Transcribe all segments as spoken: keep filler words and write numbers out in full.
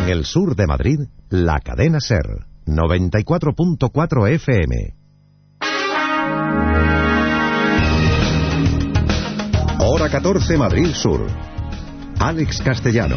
En el sur de Madrid, la cadena SER, noventa y cuatro punto cuatro F M. Hora catorce, Madrid Sur. Alex Castellano.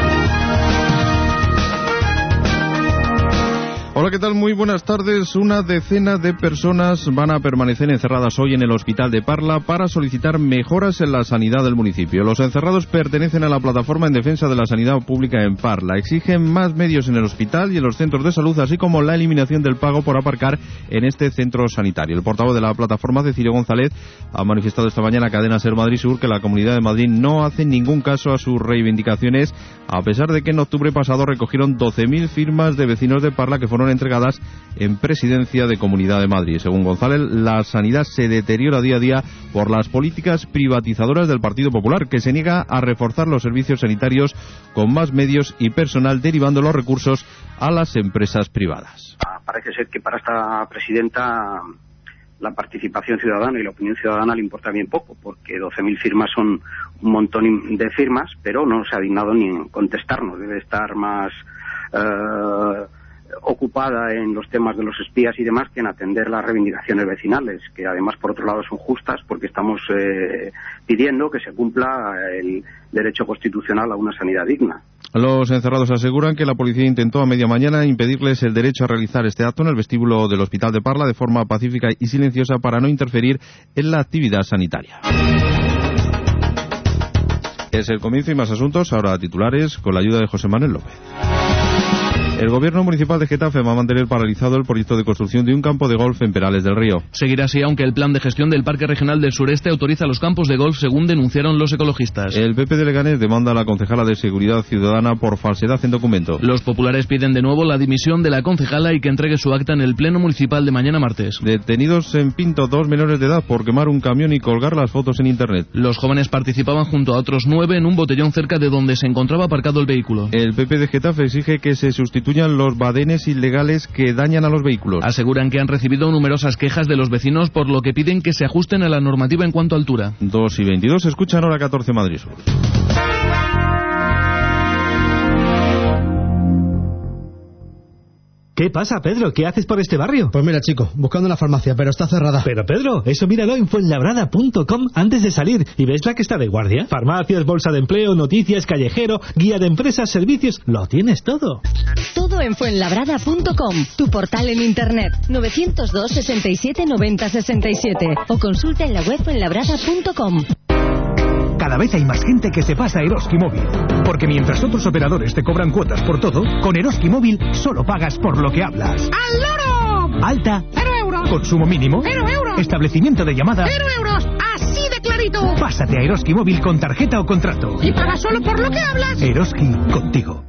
Hola, ¿qué tal? Muy buenas tardes. Una decena de personas van a permanecer encerradas hoy en el Hospital de Parla para solicitar mejoras en la sanidad del municipio. Los encerrados pertenecen a la plataforma en defensa de la sanidad pública en Parla. Exigen más medios en el hospital y en los centros de salud, así como la eliminación del pago por aparcar en este centro sanitario. El portavoz de la plataforma, Cecilio González, ha manifestado esta mañana a Cadena SER Madrid Sur que la Comunidad de Madrid no hace ningún caso a sus reivindicaciones, a pesar de que en octubre pasado recogieron doce mil firmas de vecinos de Parla que fueron entregadas en Presidencia de Comunidad de Madrid. Según González, la sanidad se deteriora día a día por las políticas privatizadoras del Partido Popular, que se niega a reforzar los servicios sanitarios con más medios y personal, derivando los recursos a las empresas privadas. Parece ser que para esta presidenta la participación ciudadana y la opinión ciudadana le importa bien poco, porque doce mil firmas son un montón de firmas, pero no se ha dignado ni en contestarnos. Debe estar más eh, ocupada en los temas de los espías y demás que en atender las reivindicaciones vecinales, que además por otro lado son justas, porque estamos eh, pidiendo que se cumpla el derecho constitucional a una sanidad digna. Los encerrados aseguran que la policía intentó a media mañana impedirles el derecho a realizar este acto en el vestíbulo del Hospital de Parla de forma pacífica y silenciosa para no interferir en la actividad sanitaria. Es el comienzo y más asuntos, ahora titulares, con la ayuda de José Manuel López. El Gobierno Municipal de Getafe va a mantener paralizado el proyecto de construcción de un campo de golf en Perales del Río. Seguirá así, aunque el plan de gestión del Parque Regional del Sureste autoriza los campos de golf, según denunciaron los ecologistas. El P P de Leganés demanda a la concejala de Seguridad Ciudadana por falsedad en documento. Los populares piden de nuevo la dimisión de la concejala y que entregue su acta en el Pleno Municipal de mañana martes. Detenidos en Pinto dos menores de edad por quemar un camión y colgar las fotos en Internet. Los jóvenes participaban junto a otros nueve en un botellón cerca de donde se encontraba aparcado el vehículo. El P P de Getafe exige que se sustituyan los badenes ilegales que dañan a los vehículos. Aseguran que han recibido numerosas quejas de los vecinos, por lo que piden que se ajusten a la normativa en cuanto a altura. dos y veintidós, escuchan Hora catorce Madrid Sur. ¿Qué pasa, Pedro? ¿Qué haces por este barrio? Pues mira, chico, buscando una farmacia, pero está cerrada. Pero, Pedro, eso míralo en fuenlabrada punto com antes de salir. ¿Y ves la que está de guardia? Farmacias, bolsa de empleo, noticias, callejero, guía de empresas, servicios... Lo tienes todo. Todo en fuenlabrada punto com, tu portal en internet. novecientos dos, sesenta y siete, noventa, sesenta y siete. O consulta en la web fuenlabrada punto com. Cada vez hay más gente que se pasa a Eroski Móvil. Porque mientras otros operadores te cobran cuotas por todo, con Eroski Móvil solo pagas por lo que hablas. ¡Al loro! Alta. Cero euros. Consumo mínimo. Cero euros. Establecimiento de llamada. Cero euros. Así de clarito. Pásate a Eroski Móvil con tarjeta o contrato. Y pagas solo por lo que hablas. Eroski, contigo.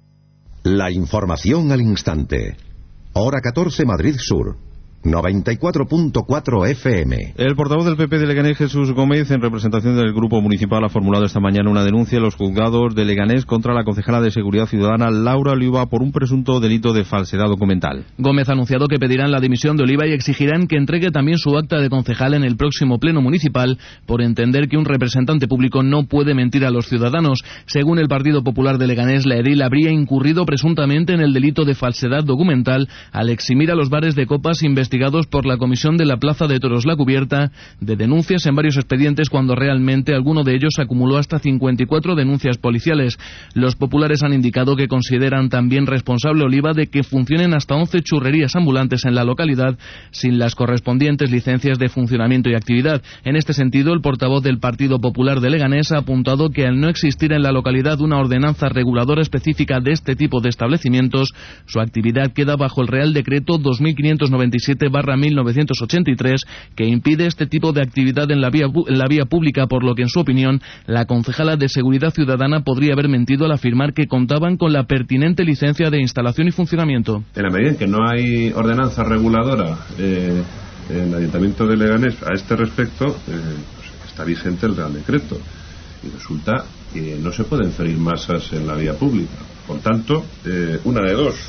La información al instante. Hora catorce Madrid Sur. noventa y cuatro punto cuatro F M. El portavoz del P P de Leganés, Jesús Gómez, en representación del Grupo Municipal, ha formulado esta mañana una denuncia en los juzgados de Leganés contra la concejala de Seguridad Ciudadana, Laura Oliva, por un presunto delito de falsedad documental. Gómez ha anunciado que pedirán la dimisión de Oliva y exigirán que entregue también su acta de concejal en el próximo Pleno Municipal, por entender que un representante público no puede mentir a los ciudadanos. Según el Partido Popular de Leganés, la edil habría incurrido presuntamente en el delito de falsedad documental al eximir a los bares de copas investigados por la Comisión de la Plaza de Toros La Cubierta de denuncias en varios expedientes, cuando realmente alguno de ellos acumuló hasta cincuenta y cuatro denuncias policiales. Los populares han indicado que consideran también responsable Oliva de que funcionen hasta once churrerías ambulantes en la localidad sin las correspondientes licencias de funcionamiento y actividad. En este sentido, el portavoz del Partido Popular de Leganés ha apuntado que al no existir en la localidad una ordenanza reguladora específica de este tipo de establecimientos, su actividad queda bajo el Real Decreto dos mil quinientos noventa y siete barra mil novecientos ochenta y tres, que impide este tipo de actividad en la vía, en la vía pública, por lo que, en su opinión, la concejala de Seguridad Ciudadana podría haber mentido al afirmar que contaban con la pertinente licencia de instalación y funcionamiento. En la medida en que no hay ordenanza reguladora eh, en el Ayuntamiento de Leganés a este respecto, eh, pues está vigente el Real Decreto y resulta que no se pueden ferir masas en la vía pública. Por tanto, eh, una de dos.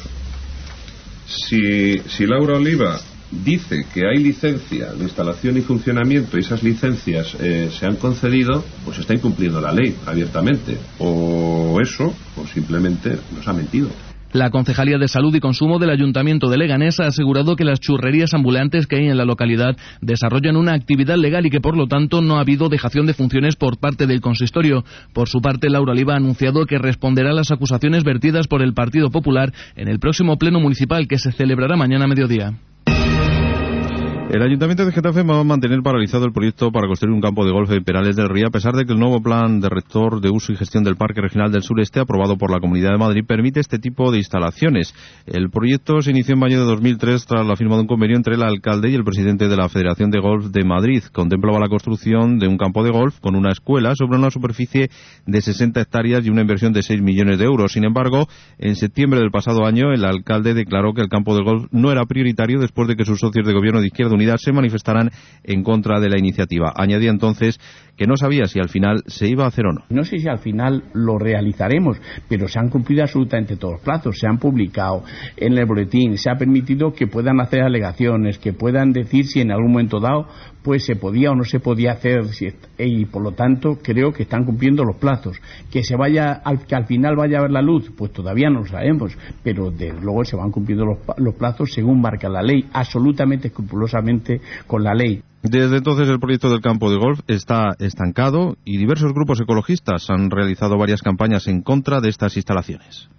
Si, si Laura Oliva dice que hay licencia de instalación y funcionamiento y esas licencias eh, se han concedido, pues está incumpliendo la ley abiertamente. O eso, o simplemente nos ha mentido. La Concejalía de Salud y Consumo del Ayuntamiento de Leganés ha asegurado que las churrerías ambulantes que hay en la localidad desarrollan una actividad legal y que por lo tanto no ha habido dejación de funciones por parte del consistorio. Por su parte, Laura Oliva ha anunciado que responderá a las acusaciones vertidas por el Partido Popular en el próximo pleno municipal que se celebrará mañana a mediodía. El Ayuntamiento de Getafe va a mantener paralizado el proyecto para construir un campo de golf en Perales del Río, a pesar de que el nuevo plan de rector de uso y gestión del Parque Regional del Sureste, aprobado por la Comunidad de Madrid, permite este tipo de instalaciones. El proyecto se inició en mayo de dos mil tres tras la firma de un convenio entre el alcalde y el presidente de la Federación de Golf de Madrid. Contemplaba la construcción de un campo de golf con una escuela sobre una superficie de sesenta hectáreas y una inversión de seis millones de euros. Sin embargo, en septiembre del pasado año, el alcalde declaró que el campo de golf no era prioritario después de que sus socios de gobierno de Izquierda Unida se manifestaran en contra de la iniciativa. Añadía entonces que no sabía si al final se iba a hacer o no. No sé si al final lo realizaremos, pero se han cumplido absolutamente todos los plazos, se han publicado en el boletín, se ha permitido que puedan hacer alegaciones, que puedan decir si en algún momento dado pues se podía o no se podía hacer, y por lo tanto creo que están cumpliendo los plazos. Que se vaya al, que al final vaya a ver la luz, pues todavía no lo sabemos, pero desde luego se van cumpliendo los, los plazos según marca la ley, absolutamente escrupulosamente con la ley. Desde entonces el proyecto del campo de golf está estancado y diversos grupos ecologistas han realizado varias campañas en contra de estas instalaciones.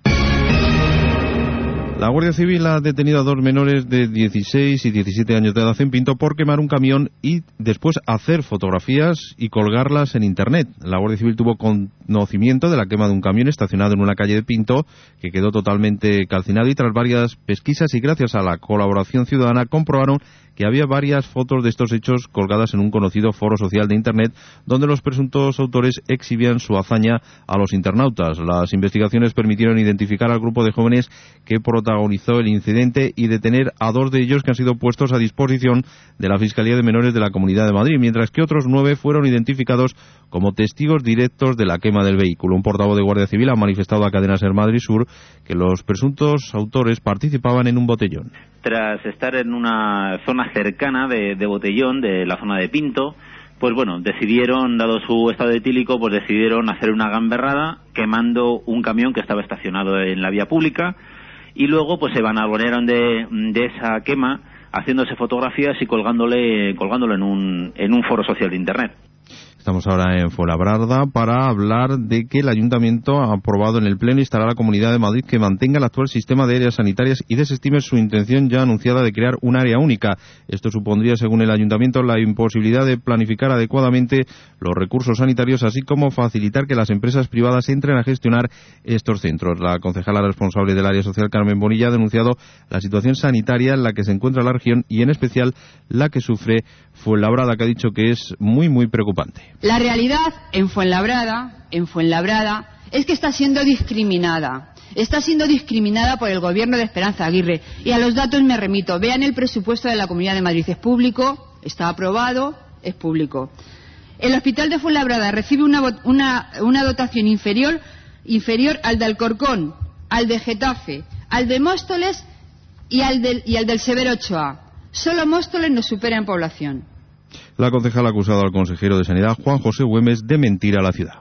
La Guardia Civil ha detenido a dos menores de dieciséis y diecisiete años de edad en Pinto por quemar un camión y después hacer fotografías y colgarlas en Internet. La Guardia Civil tuvo conocimiento de la quema de un camión estacionado en una calle de Pinto que quedó totalmente calcinado y tras varias pesquisas y gracias a la colaboración ciudadana comprobaron que había varias fotos de estos hechos colgadas en un conocido foro social de Internet donde los presuntos autores exhibían su hazaña a los internautas. Las investigaciones permitieron identificar al grupo de jóvenes que protagonizó el incidente y detener a dos de ellos que han sido puestos a disposición de la Fiscalía de Menores de la Comunidad de Madrid, mientras que otros nueve fueron identificados como testigos directos de la quema del vehículo. Un portavoz de Guardia Civil ha manifestado a Cadena Ser Madrid Sur que los presuntos autores participaban en un botellón. Tras estar en una zona cercana de, de Botellón, de la zona de Pinto, pues bueno, decidieron, dado su estado etílico, pues decidieron hacer una gamberrada quemando un camión que estaba estacionado en la vía pública y luego pues se vanagloriaron de, de esa quema haciéndose fotografías y colgándole, colgándolo en un, en un foro social de Internet. Estamos ahora en Fuenlabrada para hablar de que el Ayuntamiento ha aprobado en el Pleno instalar a la Comunidad de Madrid que mantenga el actual sistema de áreas sanitarias y desestime su intención ya anunciada de crear un área única. Esto supondría, según el Ayuntamiento, la imposibilidad de planificar adecuadamente los recursos sanitarios, así como facilitar que las empresas privadas entren a gestionar estos centros. La concejala responsable del área social, Carmen Bonilla, ha denunciado la situación sanitaria en la que se encuentra la región y, en especial, la que sufre Fuenlabrada, que ha dicho que es muy, muy preocupante. La realidad en Fuenlabrada, en Fuenlabrada, es que está siendo discriminada. Está siendo discriminada por el gobierno de Esperanza Aguirre. Y a los datos me remito. Vean el presupuesto de la Comunidad de Madrid. Es público, está aprobado, es público. El Hospital de Fuenlabrada recibe una, una, una dotación inferior, inferior al de Alcorcón, al de Getafe, al de Móstoles y al del, y al del Severo Ochoa. Solo Móstoles nos supera en población. La concejala ha acusado al consejero de Sanidad, Juan José Güemes, de mentir a la ciudad.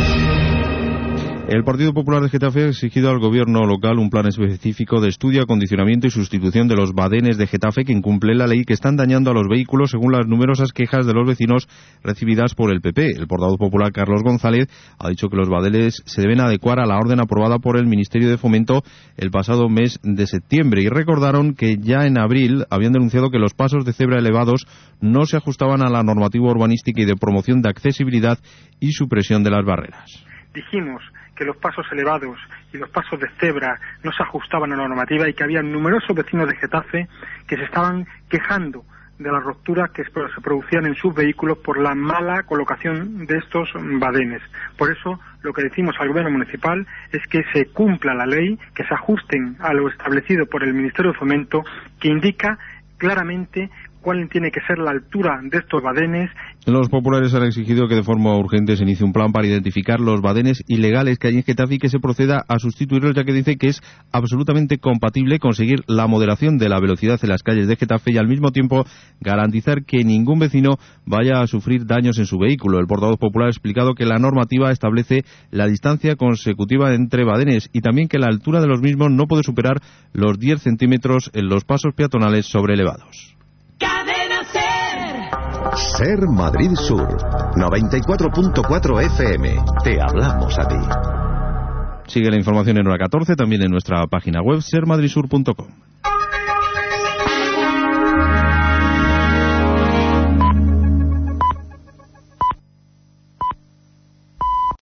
El Partido Popular de Getafe ha exigido al gobierno local un plan específico de estudio, acondicionamiento y sustitución de los badenes de Getafe que incumplen la ley y que están dañando a los vehículos según las numerosas quejas de los vecinos recibidas por el P P. El portavoz popular Carlos González ha dicho que los badenes se deben adecuar a la orden aprobada por el Ministerio de Fomento el pasado mes de septiembre y recordaron que ya en abril habían denunciado que los pasos de cebra elevados no se ajustaban a la normativa urbanística y de promoción de accesibilidad y supresión de las barreras. Dijimos que los pasos elevados y los pasos de cebra no se ajustaban a la normativa y que había numerosos vecinos de Getafe que se estaban quejando de las rupturas que se producían en sus vehículos por la mala colocación de estos badenes. Por eso lo que decimos al gobierno municipal es que se cumpla la ley, que se ajusten a lo establecido por el Ministerio de Fomento, que indica claramente cuál tiene que ser la altura de estos badenes. Los populares han exigido que de forma urgente se inicie un plan para identificar los badenes ilegales que hay en Getafe y que se proceda a sustituirlos, ya que dice que es absolutamente compatible conseguir la moderación de la velocidad en las calles de Getafe y al mismo tiempo garantizar que ningún vecino vaya a sufrir daños en su vehículo. El portavoz popular ha explicado que la normativa establece la distancia consecutiva entre badenes y también que la altura de los mismos no puede superar los diez centímetros en los pasos peatonales sobrelevados. Cadena Ser. Ser Madrid Sur, noventa y cuatro punto cuatro F M. Te hablamos a ti. Sigue la información en hora catorce, también en nuestra página web ser madrid sur punto com.